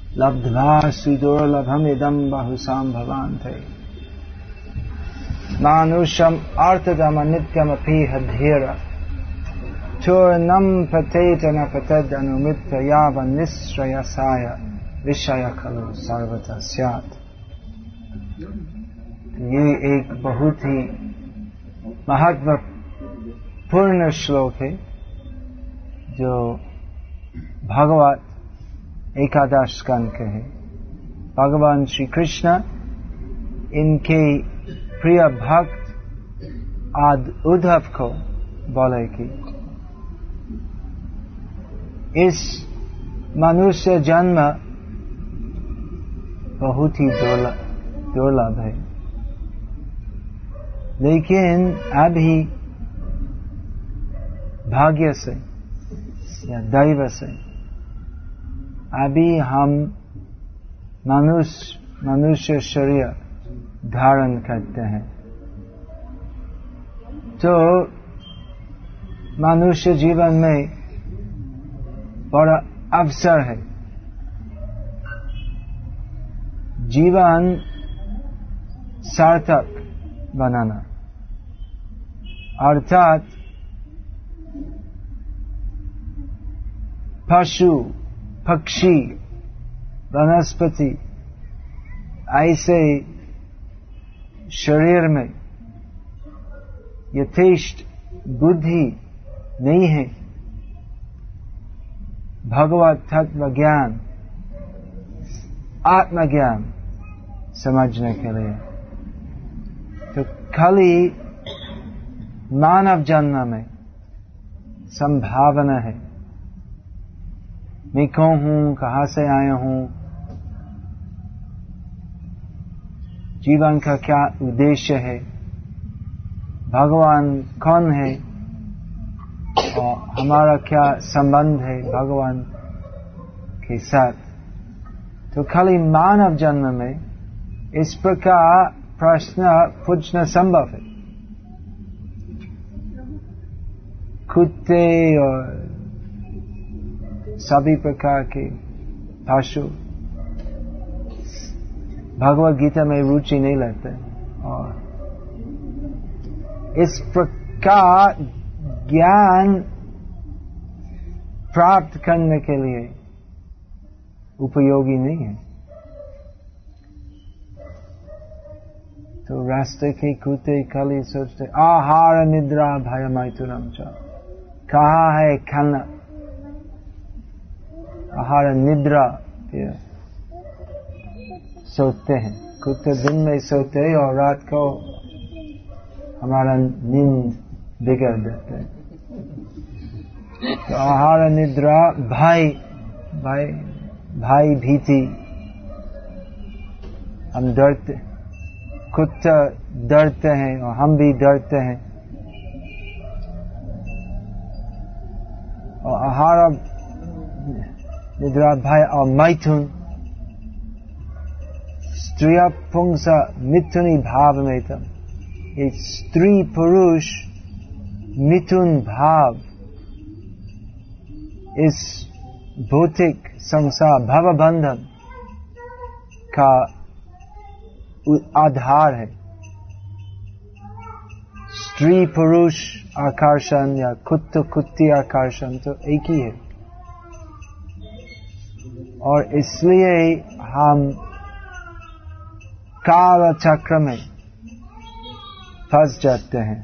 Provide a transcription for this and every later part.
लब्ध्वा सुदुर्लभमिदं बहुसंभवान्ते मानुषम् अर्थदमनित्यमपीह धीर चूर्णं पतेत न पतद अनुमित्य यावन्निश्रयसाय विषय खलु सर्वथा स्यात्। ये एक बहुत ही महत्वपूर्ण श्लोक है जो भागवत एकादश स्कंद के है। भगवान श्री कृष्ण इनके प्रिय भक्त उद्धव को बोले कि इस मनुष्य जन्म बहुत ही दुर्लभ है, लेकिन अभी भाग्य से या दैव से अभी हम मनुष्य शरीर धारण करते हैं। तो मनुष्य जीवन में बड़ा अवसर है जीवन सार्थक बनाना, अर्थात पशु पक्षी वनस्पति ऐसे शरीर में यथेष्ट बुद्धि नहीं है भगवत तत्व ज्ञान आत्मज्ञान समझने के लिए। तो खाली मानव जन्म में संभावना है, मैं कौन हूं, कहां से आया हूं, जीवन का क्या उद्देश्य है, भगवान कौन है और हमारा क्या संबंध है भगवान के साथ। तो खाली मानव जन्म में इस प्रकार प्रश्न पूछना संभव है। कुत्ते और सभी प्रकार के पशु भगवद गीता में रुचि नहीं लेते और इस प्रकार ज्ञान प्राप्त करने के लिए उपयोगी नहीं है। तो रास्ते के कुत्ते खाली सोचते आहार निद्रा भय मैथुनम च, कहा है खाना, आहार निद्रा, सोते हैं कुत्ते, दिन में सोते हैं और रात को हमारा नींद बिगड़ देते हैं। तो आहार निद्रा भय भीति, हम डरते, कुत्ता डरते हैं और हम भी डरते हैं। और आहार निद्रा भय और मैथुन, स्त्रिया पुंसा मिथुनी भाव में तम, एक स्त्री पुरुष मिथुन भाव इस भौतिक संसार भव बंधन का आधार है। स्त्री पुरुष आकर्षण या कुत्ते कुत्ती आकर्षण तो एक ही है, और इसलिए हम काल चक्र में फंस जाते हैं।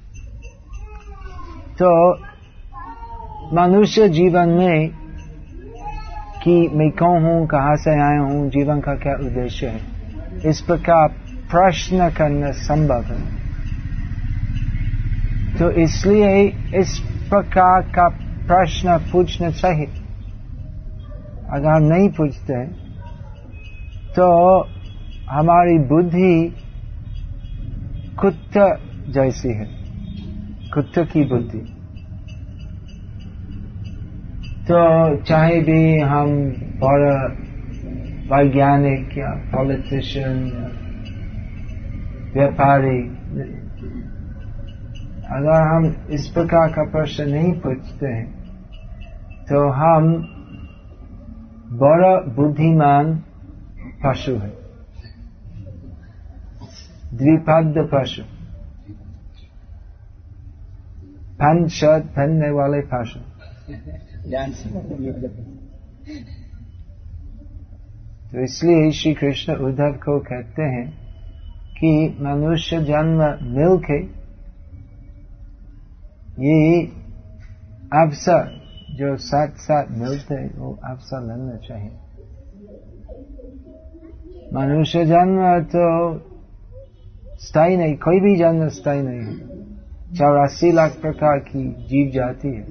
तो मनुष्य जीवन में कि मैं कौन हूं, कहां से आया हूं, जीवन का क्या उद्देश्य है, इस प्रकार प्रश्न करना संभव है। तो इसलिए इस प्रकार का प्रश्न पूछना चाहिए। अगर हम नहीं पूछते तो हमारी बुद्धि कुत्ता जैसी है, कुत्ते की बुद्धि। तो चाहे भी हम बड़ा वैज्ञानिक या पॉलिटिशियन या व्यापारी, अगर हम इस प्रकार का प्रश्न नहीं पूछते हैं तो हम बड़ा बुद्धिमान पशु है, द्विपाद पशु, पैंट शर्ट पहनने वाले पशु। तो इसलिए श्री कृष्ण उद्धव को कहते हैं कि मनुष्य जन्म मिलके ये अवसर जो साथ साथ मिलते हैं वो अवसर लेना चाहिए। मनुष्य जन्म तो स्थायी नहीं, कोई भी जन्म स्थायी नहीं है। 84 लाख प्रकार की जीव जाति है।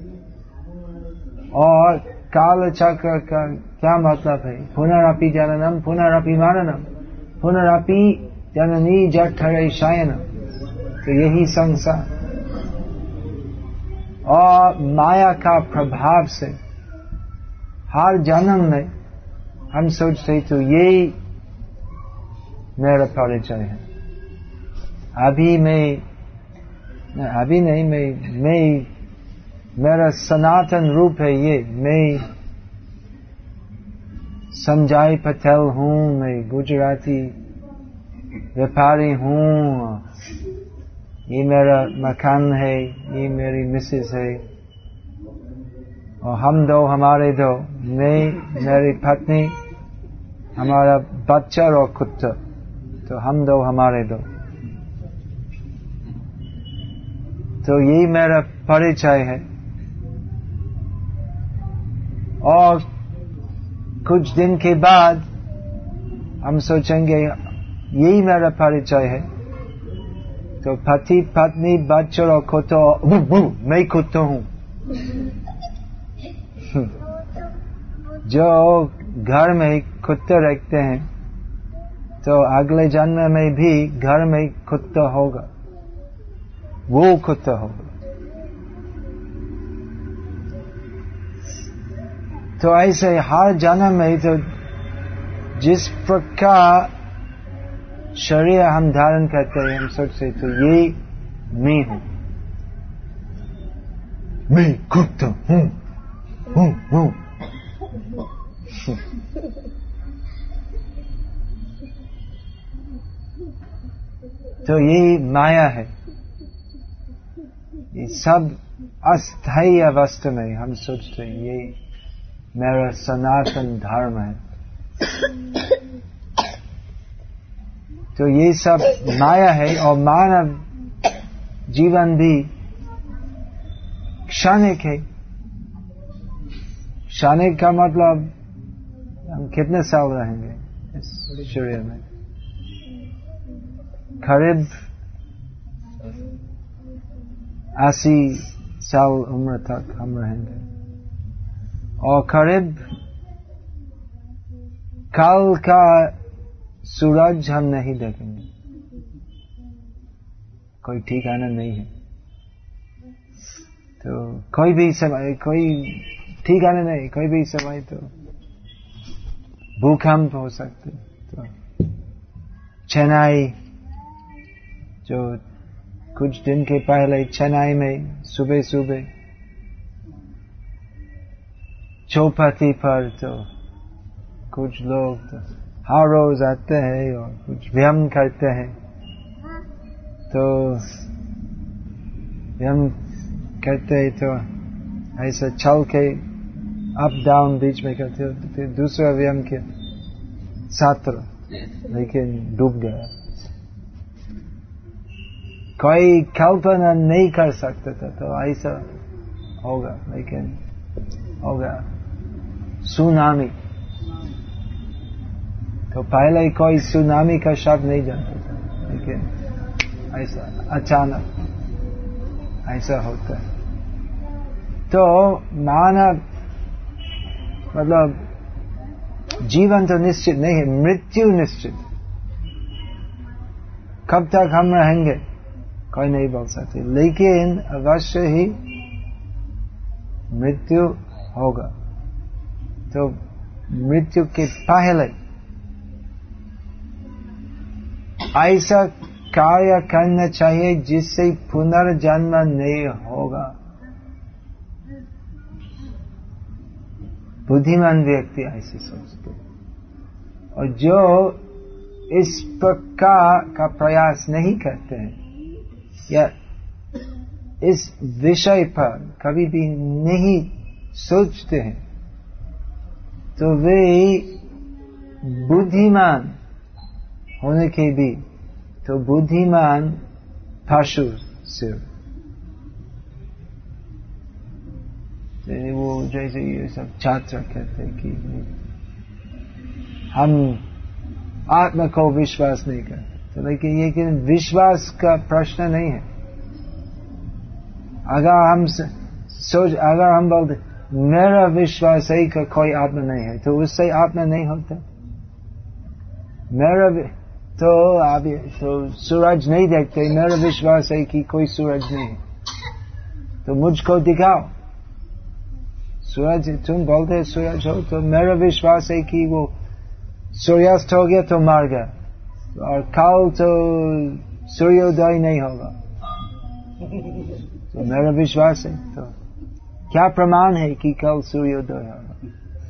और काल चक्र का क्या मतलब है? पुनरपि जननम पुनरपि मरणम पुनरपि जननी जठरे शयनम। तो यही संसार और माया का प्रभाव से हर जन्म में हम सोचते तो यही मेरा परिचय है। अभी नहीं, मैं मेरा सनातन रूप है ये। मैं संजय पटेल हूँ, मैं गुजराती व्यापारी हूँ, ये मेरा मकान है, ये मेरी मिसेस है, और हम दो हमारे दो, मैं मेरी पत्नी, हमारा बच्चा और कुत्ता, तो हम दो हमारे दो। तो यही मेरा परिचय है। और कुछ दिन के बाद हम सोचेंगे यही मेरा परिचय है। तो पति पत्नी बच्चों और कुत्ता, मैं कुत्ता हूँ। जो घर में कुत्ते रखते हैं तो अगले जन्म में भी घर में कुत्ता होगा, वो कुत्ता होगा। तो ऐसे हर जन्म में तो जिस प्रकार शरीर हम धारण करते हैं, हम सोचते तो ये मैं हूं, मैं कुत्ता हूं। तो ये माया है। ये सब अस्थायी अवस्था में हम सोचते हैं ये मेरा सनातन धर्म है। तो ये सब माया है। और मानव जीवन भी क्षणिक है। क्षणिक का मतलब हम कितने साल रहेंगे इस शरीर में? करीब 80 साल उम्र तक हम रहेंगे। और करीब कल का सूरज हम नहीं देखेंगे। कोई ठिकाना नहीं है। तो कोई भी समय, कोई ठिकाना नहीं, कोई भी समय तो भूकंप हो सकते। तो चेन्नई, जो कुछ दिन के पहले चेन्नई में सुबह सुबह चौपाटी पर तो कुछ लोग तो हर रोज आते हैं और कुछ व्यायाम करते हैं। तो व्यायाम करते हैं तो ऐसा चल के अप डाउन बीच में करते हो। तो फिर दूसरा व्यायाम किया छात्र, लेकिन डूब गया। कोई कल्पना नहीं कर सकता था तो ऐसा होगा, लेकिन होगा। सुनामी, तो पहले कोई सुनामी का शब्द नहीं जानता था, लेकिन ऐसा अचानक ऐसा होता है। तो मानव मतलब जीवन तो निश्चित नहीं है, मृत्यु निश्चित। कब तक हम रहेंगे कोई नहीं बोल सकते, लेकिन अवश्य ही मृत्यु होगा। तो मृत्यु के पहले ऐसा कार्य करना चाहिए जिससे पुनर्जन्म नहीं होगा। बुद्धिमान व्यक्ति ऐसे सोचते हैं। और जो इस प्रकार का प्रयास नहीं करते हैं या इस विषय पर कभी भी नहीं सोचते हैं, तो वे बुद्धिमान होने के भी तो बुद्धिमान पशु सिर्फ। वो जैसे ये सब छात्र कहते हैं कि हम आत्मा को विश्वास नहीं करते, तो लेकिन ये कि विश्वास का प्रश्न नहीं है। अगर हम बोलते मेरा विश्वास है कि कोई आत्मा नहीं है, तो उससे आत्मा नहीं होता। तो सूरज नहीं देखते, मेरा विश्वास है कि कोई सूरज नहीं है, तो मुझको दिखाओ सूरज। तुम बोलते हैं सूरज हो, तो मेरा विश्वास है कि वो सूर्यास्त हो गया तो मर गया, और कल तो सूर्योदय नहीं होगा, तो मेरा विश्वास है। तो क्या प्रमाण है कि कल सूर्योदय होगा?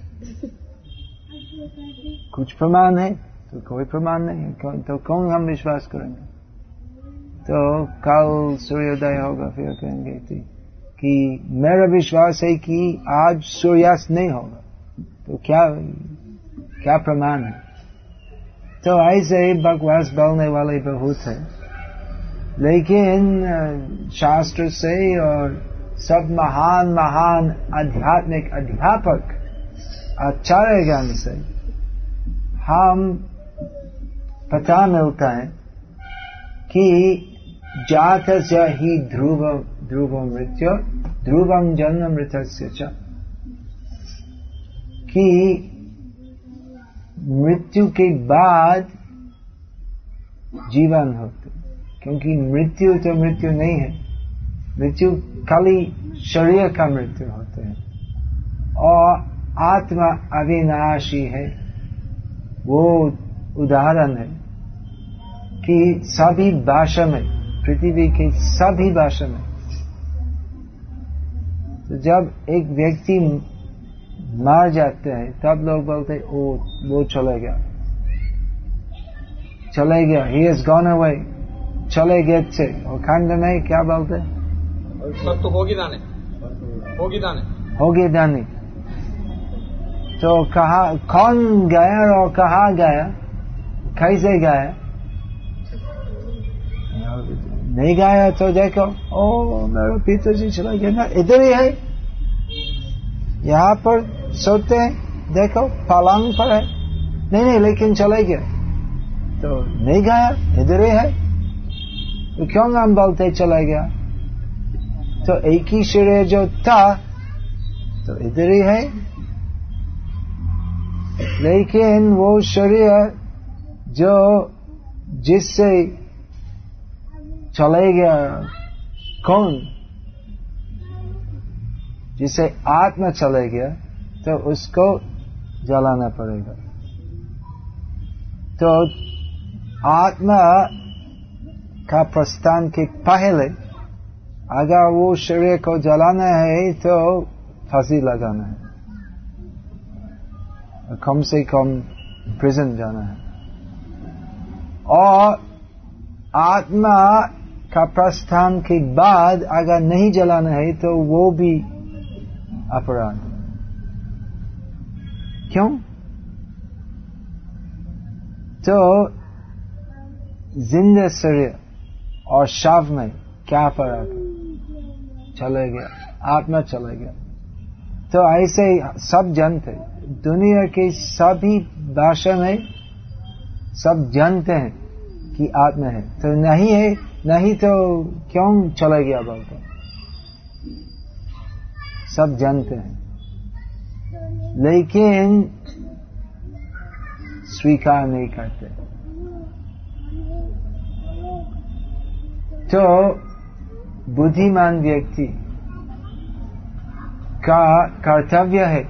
कुछ प्रमाण है? तो कोई प्रमाण नहीं है, तो कौन हम विश्वास करेंगे? तो कल सूर्योदय होगा, फिर कहेंगे कि मेरा विश्वास है कि आज सूर्यास्त नहीं होगा, तो क्या प्रमाण है? तो ऐसे बकवास बोलने वाले बहुत है, लेकिन शास्त्र से और सब महान आध्यात्मिक अध्यापक आचार्यगण से हम पता मिलता है कि जातस्य हि ध्रुवं मृत्यु ध्रुवं जन्म मृतस्य च, कि मृत्यु के बाद जीवन होते, क्योंकि मृत्यु तो मृत्यु नहीं है, मृत्यु खाली शरीर का मृत्यु होते हैं, और आत्मा अविनाशी है। वो उदाहरण है कि सभी भाषा में, पृथ्वी के सभी भाषा में, तो जब एक व्यक्ति मार जाते हैं तब लोग बोलते वो चले गया, he has gone away, चले गए थे। और खंड में क्या बोलते हैं? सब तो होगी दाने। तो कौन गया और कहाँ गया, कैसे गया? नहीं गया तो देखो, मेरे पिताजी चला गया ना, इधर ही है, यहाँ पर सोते हैं, देखो पलंग पर है। नहीं, लेकिन चले गया, तो नहीं गया, इधर ही है। तो क्यों हम बोलते चला गया? तो एक ही शरीर जो था तो इधर ही है, लेकिन वो शरीर जो जिससे चले गया, कौन? जिसे आत्मा चले गया, तो उसको जलाना पड़ेगा। तो आत्मा का प्रस्थान के पहले अगर वो शरीर को जलाना है तो फांसी लगाना है, कम से कम प्रिजन जाना है। और आत्मा का प्रस्थान के बाद अगर नहीं जलाना है तो वो भी अपराध। क्यों? तो जिंदा शरीर और शव में क्या फर्क है? चले गया, आत्मा चले गया। तो ऐसे सब जानते, दुनिया के सभी भाषा में सब जानते हैं कि आत्मा है, तो नहीं है, नहीं तो क्यों चले गया बोलते? सब जानते हैं, लेकिन स्वीकार नहीं करते। तो बुद्धिमान व्यक्ति का कर्तव्य है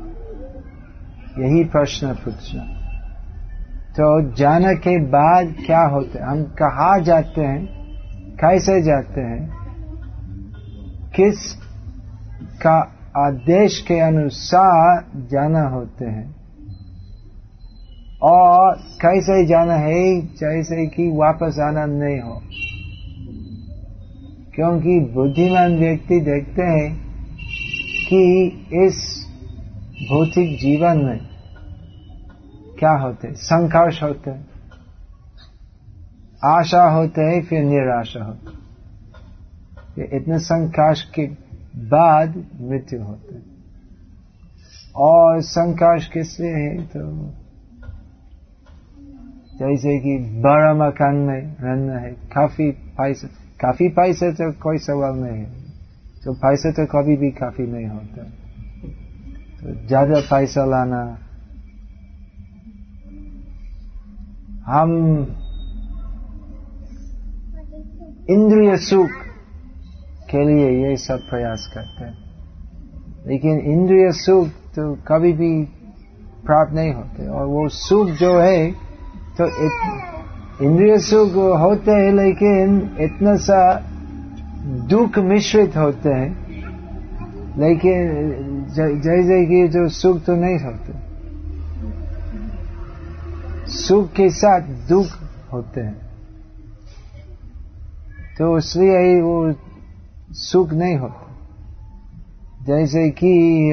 यही प्रश्न पूछना। तो जाने के बाद क्या होता है, हम कहाँ जाते हैं, कैसे जाते हैं, किस का आदेश के अनुसार जाना होते हैं, और कैसे जाना है, जैसे कि वापस आना नहीं हो। क्योंकि बुद्धिमान व्यक्ति देखते हैं कि इस भौतिक जीवन में क्या होते, संघर्ष होते, आशा होते है, फिर निराशा होते, फिर इतने संघर्ष के बाद मृत्यु होते है। और संघर्ष किस लिए है, तो जैसे कि बड़ा मकान में रहना है, काफी पैसे तो कोई सवाल नहीं है, तो पैसे तो कभी भी काफी नहीं होता, तो ज्यादा पैसा लाना, हम इंद्रिय सुख के लिए ये सब प्रयास करते हैं, लेकिन इंद्रिय सुख तो कभी भी प्राप्त नहीं होते। और वो सुख जो है, तो इंद्रिय सुख होते हैं, लेकिन इतना सा दुख मिश्रित होते हैं, लेकिन जैसे कि जो सुख तो नहीं होते, सुख के साथ दुख होते हैं, तो इसलिए वो सुख नहीं होता। जैसे कि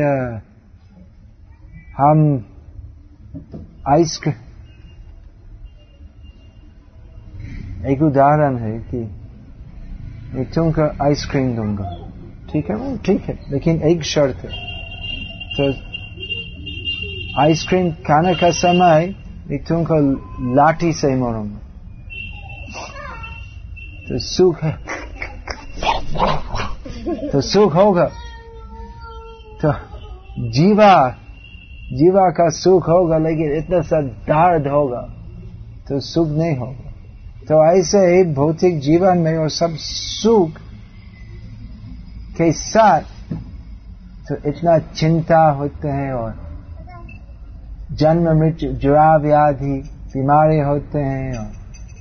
हम आइसक्रीम, एक उदाहरण है कि मैं तुमको आइसक्रीम दूंगा, ठीक है, वो ठीक है, लेकिन एक शर्त है, तो आइसक्रीम खाने का समय मैं तुमको लाठी से मारूंगा, तो सुख है, तो सुख होगा, तो जीवा का सुख होगा, लेकिन इतना सा दर्द होगा, तो सुख नहीं होगा। तो ऐसे ही भौतिक जीवन में वो सब सुख के साथ तो इतना चिंता होते हैं, और जन्म मृत्यु जरा व्याधि बीमारी होते हैं, और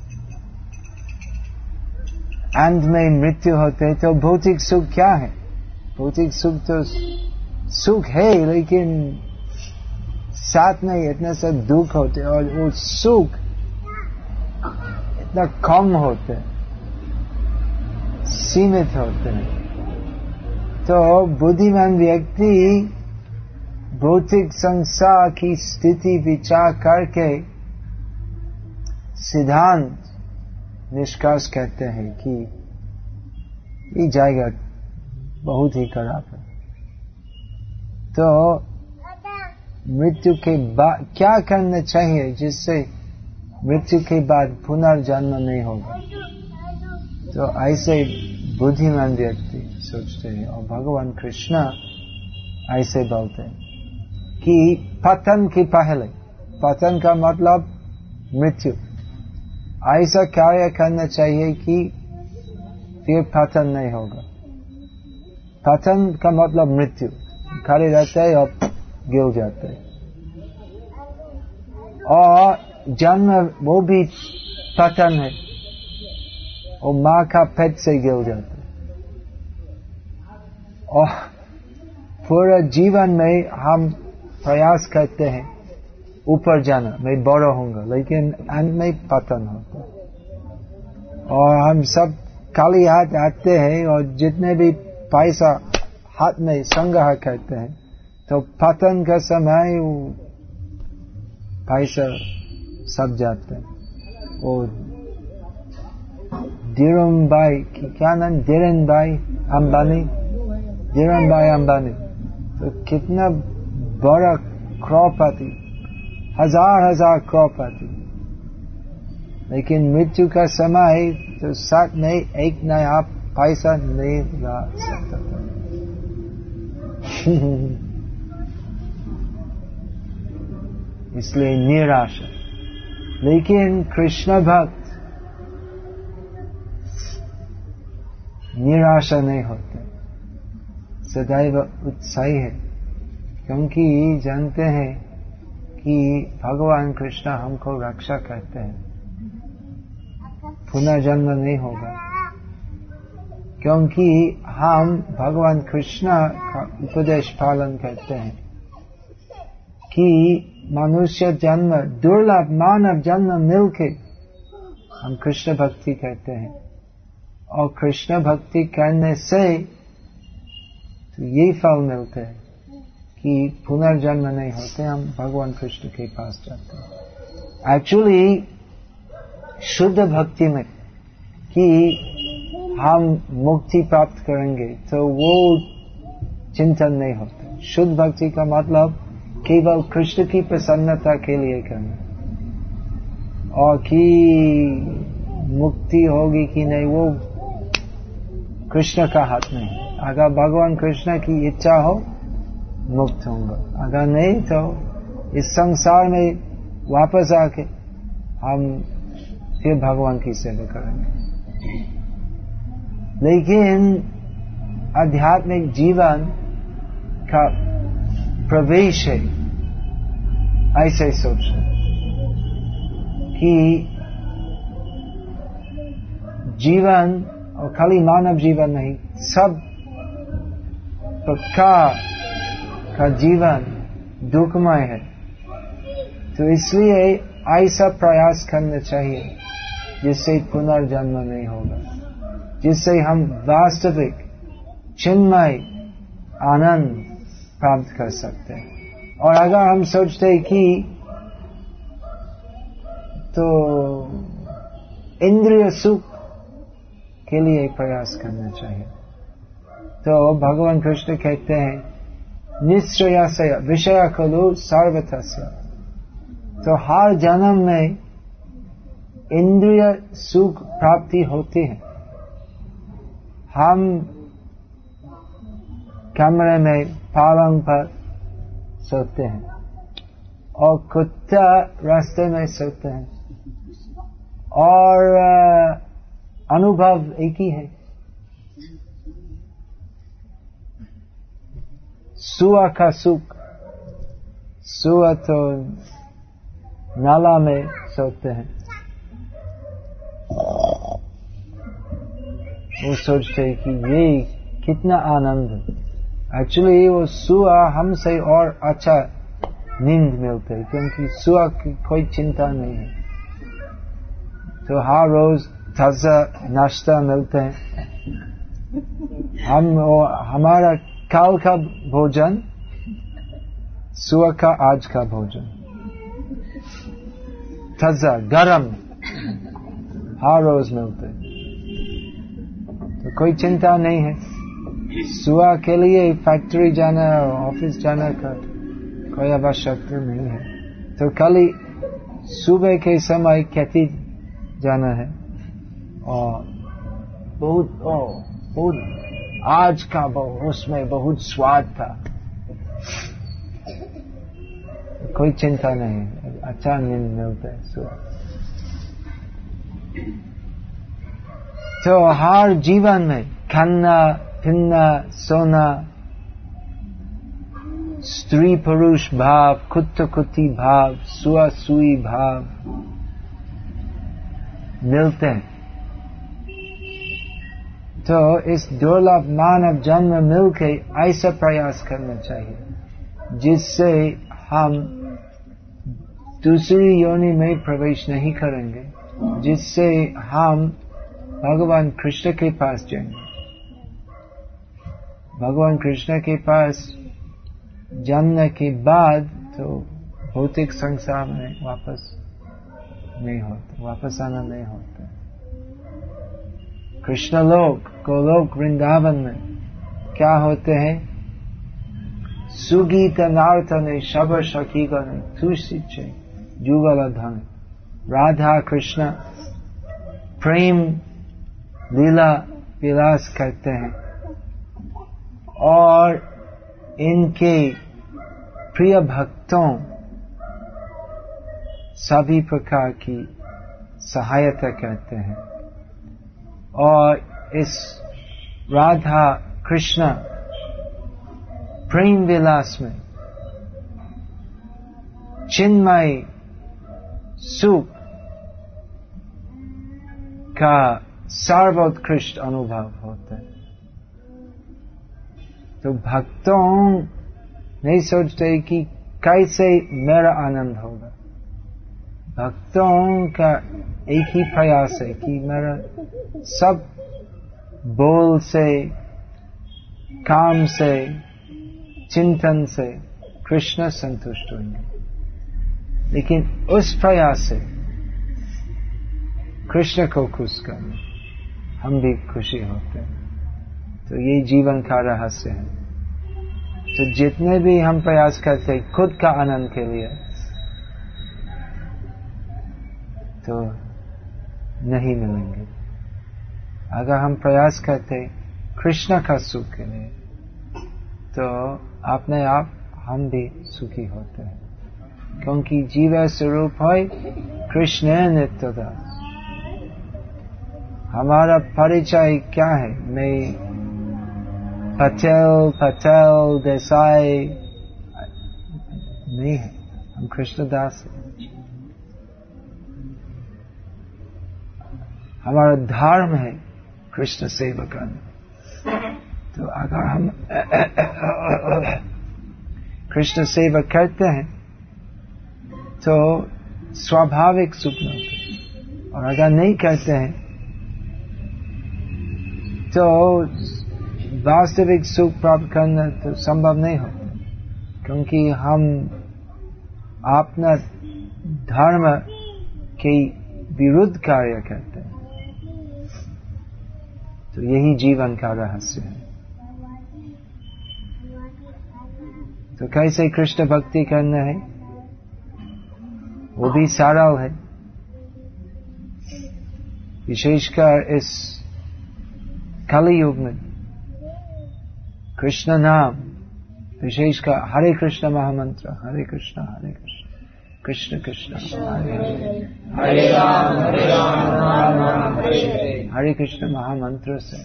अंत में मृत्यु होते हैं। तो भौतिक सुख क्या है? भौतिक सुख तो सुख है, लेकिन साथ में इतना सा दुख होते हैं, और वो सुख इतना कम होते हैं, सीमित होते हैं। तो बुद्धिमान व्यक्ति भौतिक संसार की स्थिति विचार करके सिद्धांत निष्कर्ष कहते हैं कि ये जाएगा बहुत ही खराब है। तो मृत्यु के बाद क्या करना चाहिए जिससे मृत्यु के बाद पुनर्जन्म नहीं होगा? तो ऐसे बुद्धिमान व्यक्ति सोचते हैं, और भगवान कृष्ण ऐसे बोलते हैं कि पतन के पहले, पतन का मतलब मृत्यु, ऐसा कार्य करना चाहिए कि फिर पतन नहीं होगा। पतन का मतलब मृत्यु, खड़े रहते हैं और गिर जाते हैं, और जन्म वो भी पतन है, और माँ का पेट से गिर जाते हैं, और पूरा जीवन में हम प्रयास करते हैं ऊपर जाना, मैं बड़ा होऊंगा, लेकिन अंत में पतन होता है। और हम सब खाली हाथ आते हैं, और जितने भी पैसा हाथ में संग्रह करते हैं, तो पतन का समय पैसा सब जाते हैं। और धीरन भाई, क्या नाम, धीरन भाई अंबानी, तो कितना बड़ा क्रॉपति, हजार क्रॉपति, लेकिन मृत्यु का समय तो साथ में एक नया पैसा नहीं ला सकता था। इसलिए निराशा। लेकिन कृष्ण भक्त निराशा नहीं होते, सदैव उत्साही है, क्योंकि जानते हैं कि भगवान कृष्ण हमको रक्षा करते हैं, पुनर्जन्म नहीं होगा। क्योंकि हम भगवान कृष्ण का उपदेश पालन करते हैं कि मनुष्य जन्म दुर्लभ मानव जन्म मिलके हम कृष्ण भक्ति करते हैं, और कृष्ण भक्ति करने से तो यही फल मिलते हैं कि पुनर्जन्म नहीं होते, हम भगवान कृष्ण के पास जाते हैं। एक्चुअली शुद्ध भक्ति में कि हम मुक्ति प्राप्त करेंगे तो वो चिंतन नहीं होता। शुद्ध भक्ति का मतलब केवल कृष्ण की प्रसन्नता के लिए करना, और कि मुक्ति होगी कि नहीं वो कृष्ण का हाथ नहीं। अगर भगवान कृष्ण की इच्छा हो मुक्त होंगे, अगर नहीं तो इस संसार में वापस आके हम फिर भगवान की सेवा करेंगे। लेकिन आध्यात्मिक जीवन का प्रवेश है ऐसे सोचना कि जीवन, और खाली मानव जीवन नहीं, सब प्रकार का जीवन दुखमय है। तो इसलिए ऐसा प्रयास करना चाहिए जिससे पुनर्जन्म नहीं होगा, जिससे हम वास्तविक चिन्मय आनंद प्राप्त कर सकते हैं। और अगर हम सोचते हैं कि तो इंद्रिय सुख के लिए प्रयास करना चाहिए, तो भगवान कृष्ण कहते हैं निश्चयस्य विषय खलु सर्वतस्य। तो हर जन्म में इंद्रिय सुख प्राप्ति होती है। हम कमरे में पलंग पर सोते हैं और कुत्ता रास्ते में सोते हैं, और अनुभव एक ही है। सुअर का सुख, सुअर तो नाला में सोते हैं, वो सोचते हैं कि ये कितना आनंद है। एक्चुअली वो सुअर हमसे और अच्छा नींद मिलते है, क्योंकि सुअर की कोई चिंता नहीं है। तो हर रोज ताजा नाश्ता मिलते हैं। हमारा कल का भोजन सुअर का आज का भोजन, ताजा गरम हर रोज मिलते हैं, तो कोई चिंता नहीं है। सुअर के लिए फैक्ट्री जाना, ऑफिस जाना का कोई आवश्यकता नहीं है। तो खाली सुबह के समय खेती जाना है, और बहुत आज का उसमें बहुत स्वाद था, कोई चिंता नहीं, अच्छा नींद मिलता है सुबह। तो हर जीवन में खाना पीना सोना, स्त्री पुरुष भाव, कुत्ती भाव, सुआ सुई भाव मिलते हैं। तो इस दुर्लभ मानव जन्म मिलके ऐसा प्रयास करना चाहिए जिससे हम दूसरी योनि में प्रवेश नहीं करेंगे, जिससे हम भगवान कृष्ण के पास जाएंगे। भगवान कृष्ण के पास जानने के बाद तो भौतिक संसार में वापस नहीं होता, वापस आना नहीं होता। कृष्ण लोक गोलोक वृंदावन में क्या होते हैं? सुगीत नार्थने शब सखी गण तुलसी जुगल धन। राधा कृष्ण प्रेम लीला विलास करते हैं, और इनके प्रिय भक्तों सभी प्रकार की सहायता करते हैं। और इस राधा कृष्ण प्रेम विलास में चिन्मय सुख का सर्वोत्कृष्ट अनुभव होता है। तो भक्तों नहीं सोचते कि कैसे मेरा आनंद होगा। भक्तों का एक ही प्रयास है कि मेरा सब बोल से, काम से, चिंतन से कृष्ण संतुष्ट होंगे। लेकिन उस प्रयास से कृष्ण को खुश करना हम भी खुशी होते हैं। तो ये जीवन का रहस्य है। तो जितने भी हम प्रयास करते हैं खुद का आनंद के लिए, तो नहीं मिलेंगे। अगर हम प्रयास करते कृष्ण का सुख के लिए, तो अपने आप हम भी सुखी होते हैं। क्योंकि जीव स्वरूप है कृष्ण नित्यदास। हमारा परिचय क्या है? मैं पटेल देसाई नहीं है, हम कृष्णदास हैं। हमारा धर्म है कृष्ण सेवा करना। तो अगर हम कृष्ण सेवा करते हैं तो स्वाभाविक सुख मिलते हैं, और अगर नहीं करते हैं तो वास्तविक सुख प्राप्त करना तो संभव नहीं होता, क्योंकि हम अपना धर्म के विरुद्ध कार्य करते हैं। तो यही जीवन का रहस्य है। तो कैसे कृष्ण भक्ति करना है वो भी सरल है। विशेषकर इस कलि युग में कृष्ण नाम, विशेषकर हरे कृष्ण महामंत्र, हरे कृष्ण कृष्ण कृष्ण हरे हरे राम राम राम हरे हरे, हरे कृष्ण महामंत्र से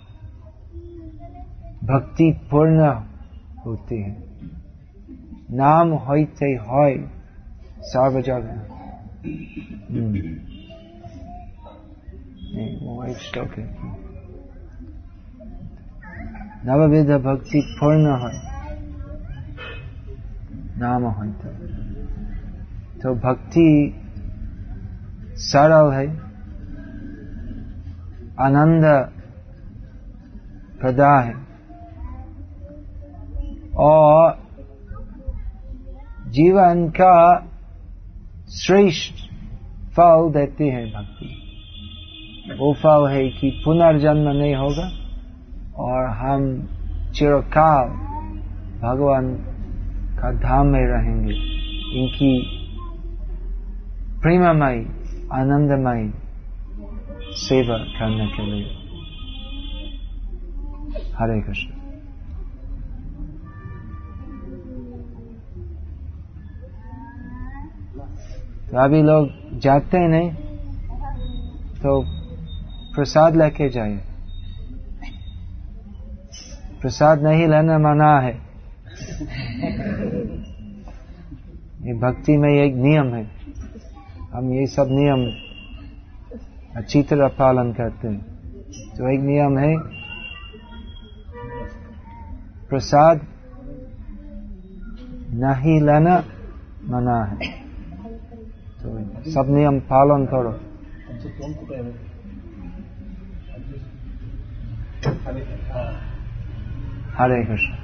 भक्ति पूर्ण होती है। नाम होते होय सर्व जगह। वो एक श्लोक है। नवविध भक्ति पूर्ण है नाम होते। तो भक्ति सरल है, आनंद प्रदा है, और जीवन का श्रेष्ठ फल देती है भक्ति। वो फल है कि पुनर्जन्म नहीं होगा और हम चिरकाल भगवान का धाम में रहेंगे। इनकी प्रेममयी आनंदमयी सेवा करने के लिए। हरे कृष्ण। तो अभी लोग जाते नहीं तो प्रसाद लेके जाइए। प्रसाद नहीं लेना मना है। ये भक्ति में एक नियम है। हम ये सब नियम अच्छी तरह पालन करते हैं। तो एक नियम है, प्रसाद नहीं लेना मना है। तो सब नियम पालन करो। हरे कृष्ण।